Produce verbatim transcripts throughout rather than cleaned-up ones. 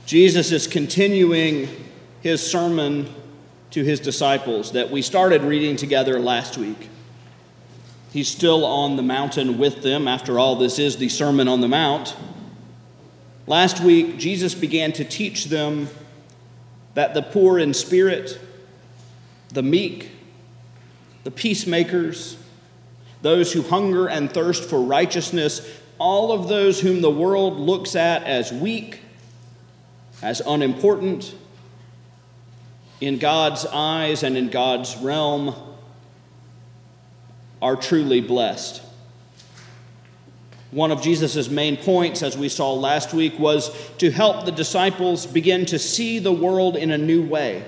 Jesus is continuing his sermon to his disciples that we started reading together last week. He's still on the mountain with them. After all, this is the Sermon on the Mount. Last week, Jesus began to teach them that the poor in spirit, the meek, the peacemakers, those who hunger and thirst for righteousness, all of those whom the world looks at as weak, as unimportant, in God's eyes and in God's realm, are truly blessed. One of Jesus' main points, as we saw last week, was to help the disciples begin to see the world in a new way,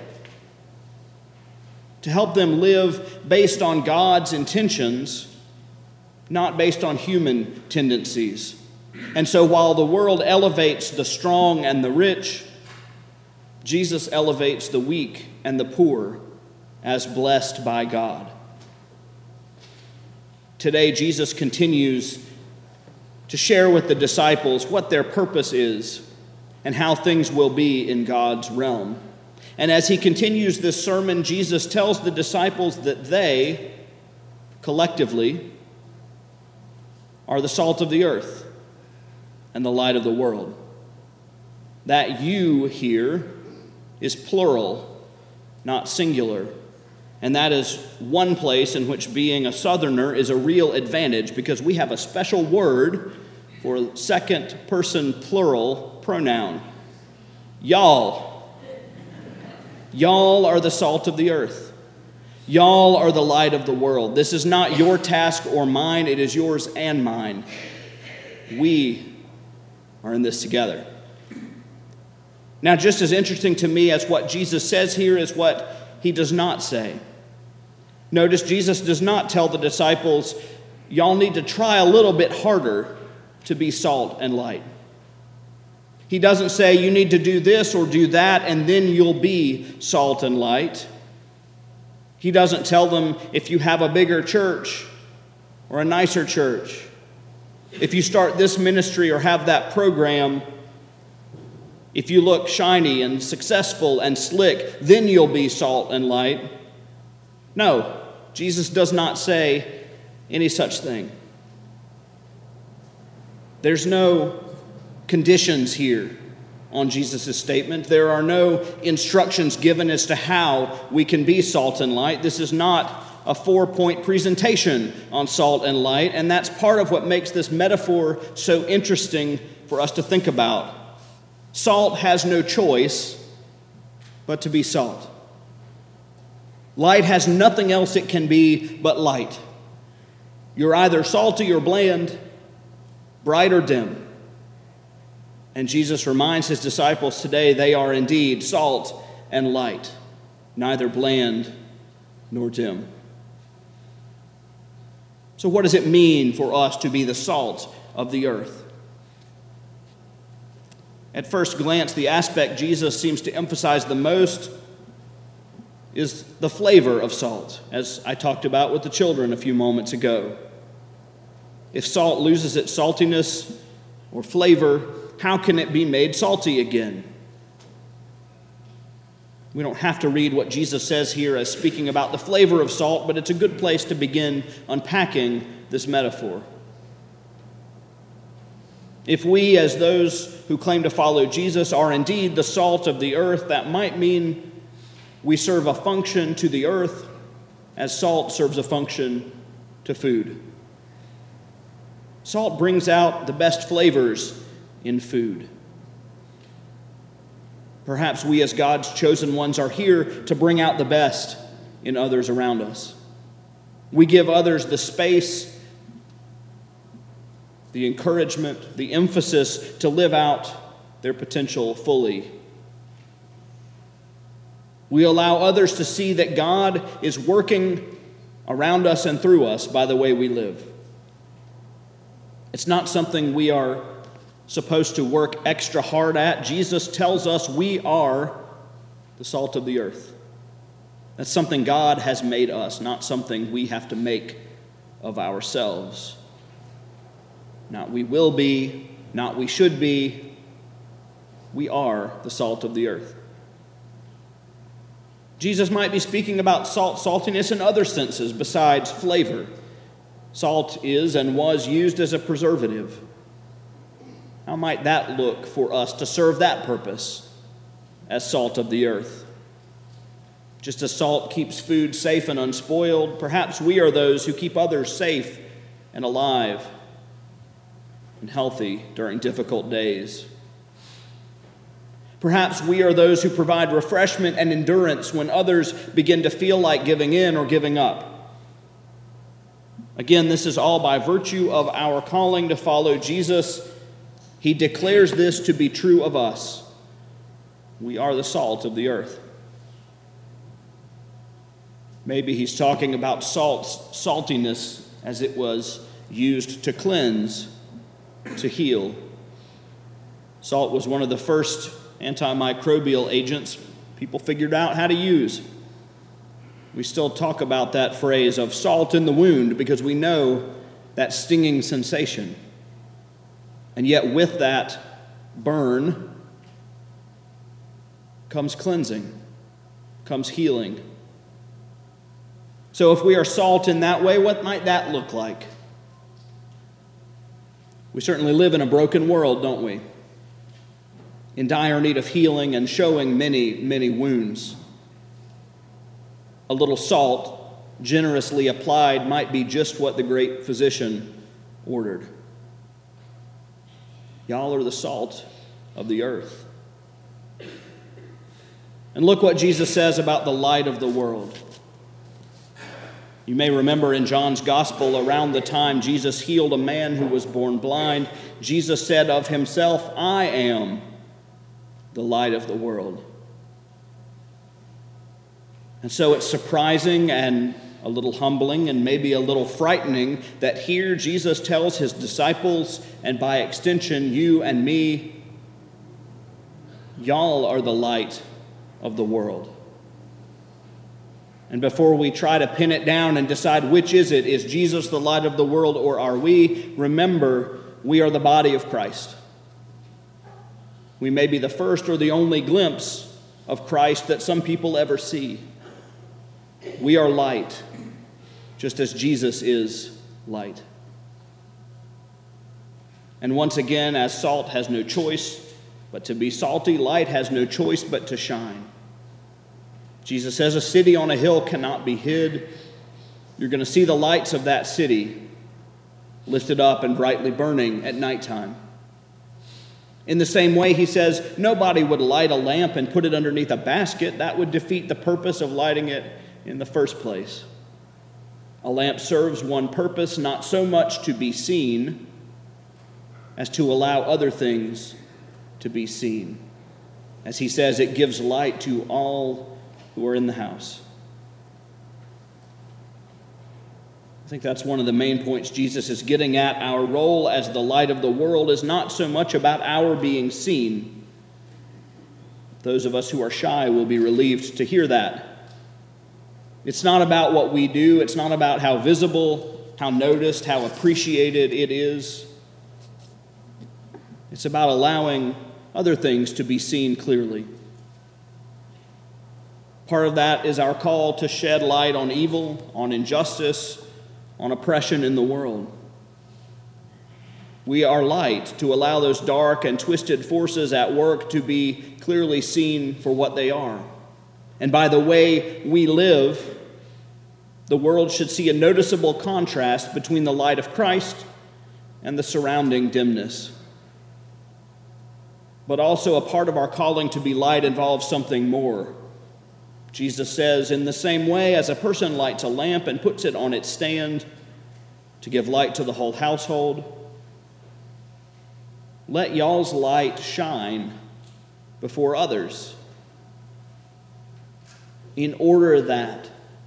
to help them live based on God's intentions, not based on human tendencies. And so while the world elevates the strong and the rich, Jesus elevates the weak and the poor as blessed by God. Today, Jesus continues to share with the disciples what their purpose is and how things will be in God's realm. And as he continues this sermon, Jesus tells the disciples that they, collectively, are the salt of the earth and the light of the world. That you here is plural, not singular. And that is one place in which being a Southerner is a real advantage, because we have a special word for second person plural pronoun. Y'all. Y'all are the salt of the earth. Y'all are the light of the world. This is not your task or mine. It is yours and mine. We are in this together. Now, just as interesting to me as what Jesus says here is what he does not say. Notice Jesus does not tell the disciples, y'all need to try a little bit harder to be salt and light. He doesn't say you need to do this or do that and then you'll be salt and light. He doesn't tell them if you have a bigger church or a nicer church, if you start this ministry or have that program, if you look shiny and successful and slick, then you'll be salt and light. No, Jesus does not say any such thing. There's no conditions here on Jesus' statement. There are no instructions given as to how we can be salt and light. This is not a four-point presentation on salt and light, and that's part of what makes this metaphor so interesting for us to think about. Salt has no choice but to be salt. Light has nothing else it can be but light. You're either salty or bland, bright or dim. And Jesus reminds his disciples today they are indeed salt and light, neither bland nor dim. So what does it mean for us to be the salt of the earth? At first glance, the aspect Jesus seems to emphasize the most is the flavor of salt, as I talked about with the children a few moments ago. If salt loses its saltiness or flavor, how can it be made salty again? We don't have to read what Jesus says here as speaking about the flavor of salt, but it's a good place to begin unpacking this metaphor. If we, as those who claim to follow Jesus, are indeed the salt of the earth, that might mean we serve a function to the earth as salt serves a function to food. Salt brings out the best flavors in food. Perhaps we as God's chosen ones are here to bring out the best in others around us. We give others the space, the encouragement, the emphasis to live out their potential fully. We allow others to see that God is working around us and through us by the way we live. It's not something we are supposed to work extra hard at. Jesus tells us we are the salt of the earth. That's something God has made us, not something we have to make of ourselves. Not we will be, not we should be, we are the salt of the earth. Jesus might be speaking about salt saltiness in other senses besides flavor. Salt is and was used as a preservative. How might that look for us to serve that purpose as salt of the earth? Just as salt keeps food safe and unspoiled, perhaps we are those who keep others safe and alive and healthy during difficult days. Perhaps we are those who provide refreshment and endurance when others begin to feel like giving in or giving up. Again, this is all by virtue of our calling to follow Jesus. He declares this to be true of us. We are the salt of the earth. Maybe he's talking about salt's saltiness as it was used to cleanse, to heal. Salt was one of the first antimicrobial agents people figured out how to use. We still talk about that phrase of salt in the wound because we know that stinging sensation. And yet with that burn comes cleansing, comes healing. So if we are salt in that way, what might that look like? We certainly live in a broken world, don't we? In dire need of healing and showing many, many wounds. A little salt, generously applied, might be just what the great physician ordered. Y'all are the salt of the earth. And look what Jesus says about the light of the world. You may remember in John's Gospel, around the time Jesus healed a man who was born blind, Jesus said of himself, "I am the light of the world." And so it's surprising and a little humbling and maybe a little frightening that here Jesus tells his disciples, and by extension you and me, y'all are the light of the world. And before we try to pin it down and decide which is it, is Jesus the light of the world or are we, remember, we are the body of Christ. We may be the first or the only glimpse of Christ that some people ever see. We are light, just as Jesus is light. And once again, as salt has no choice but to be salty, light has no choice but to shine. Jesus says a city on a hill cannot be hid. You're going to see the lights of that city lifted up and brightly burning at nighttime. In the same way, he says, nobody would light a lamp and put it underneath a basket. That would defeat the purpose of lighting it in the first place. A lamp serves one purpose, not so much to be seen as to allow other things to be seen. As he says, it gives light to all who are in the house. I think that's one of the main points Jesus is getting at. Our role as the light of the world is not so much about our being seen. Those of us who are shy will be relieved to hear that. It's not about what we do. It's not about how visible, how noticed, how appreciated it is. It's about allowing other things to be seen clearly. Part of that is our call to shed light on evil, on injustice, on oppression in the world. We are light to allow those dark and twisted forces at work to be clearly seen for what they are. And by the way we live, the world should see a noticeable contrast between the light of Christ and the surrounding dimness. But also a part of our calling to be light involves something more. Jesus says, in the same way as a person lights a lamp and puts it on its stand to give light to the whole household, let y'all's light shine before others, in order that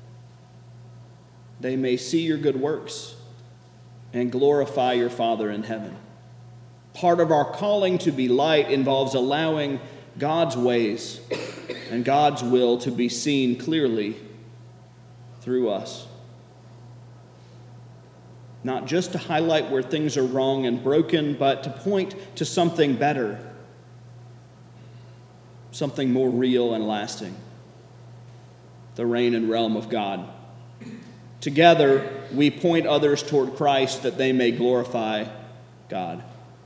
they may see your good works and glorify your Father in heaven. Part of our calling to be light involves allowing God's ways and God's will to be seen clearly through us. Not just to highlight where things are wrong and broken, but to point to something better. something more real and lasting, the reign and realm of God. Together, we point others toward Christ that they may glorify God.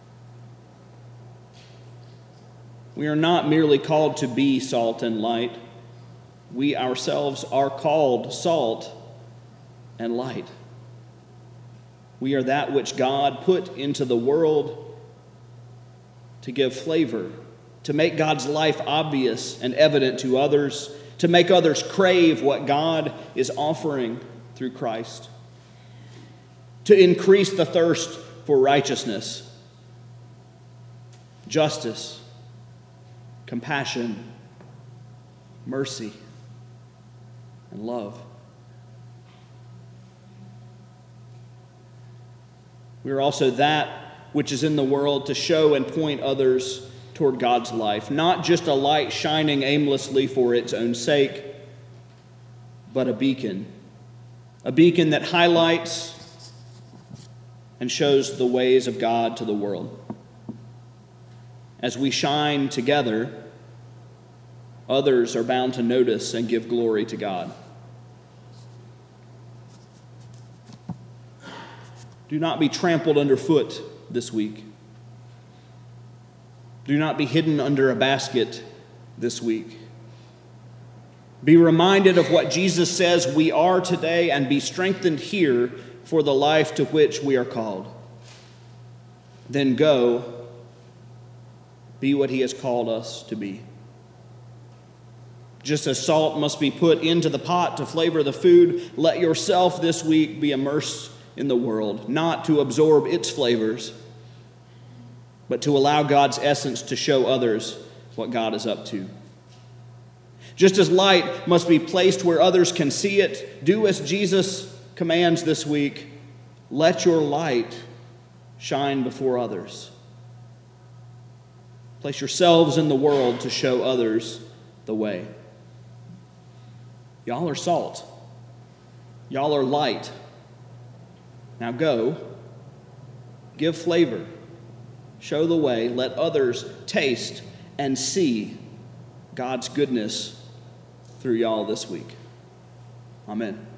We are not merely called to be salt and light. We ourselves are called salt and light. We are that which God put into the world to give flavor, to make God's life obvious and evident to others, to make others crave what God is offering through Christ, to increase the thirst for righteousness, justice, compassion, mercy, and love. We are also that which is in the world to show and point others toward God's life, not just a light shining aimlessly for its own sake, but a beacon, a beacon that highlights and shows the ways of God to the world. As we shine together, others are bound to notice and give glory to God. Do not be trampled underfoot this week. Do not be hidden under a basket this week. Be reminded of what Jesus says we are today and be strengthened here for the life to which we are called. Then go, be what he has called us to be. Just as salt must be put into the pot to flavor the food, let yourself this week be immersed in the world, not to absorb its flavors, but to allow God's essence to show others what God is up to. Just as light must be placed where others can see it, do as Jesus commands this week. Let your light shine before others. Place yourselves in the world to show others the way. Y'all are salt. Y'all are light. Now go, give flavor, show the way, let others taste and see God's goodness through y'all this week. Amen.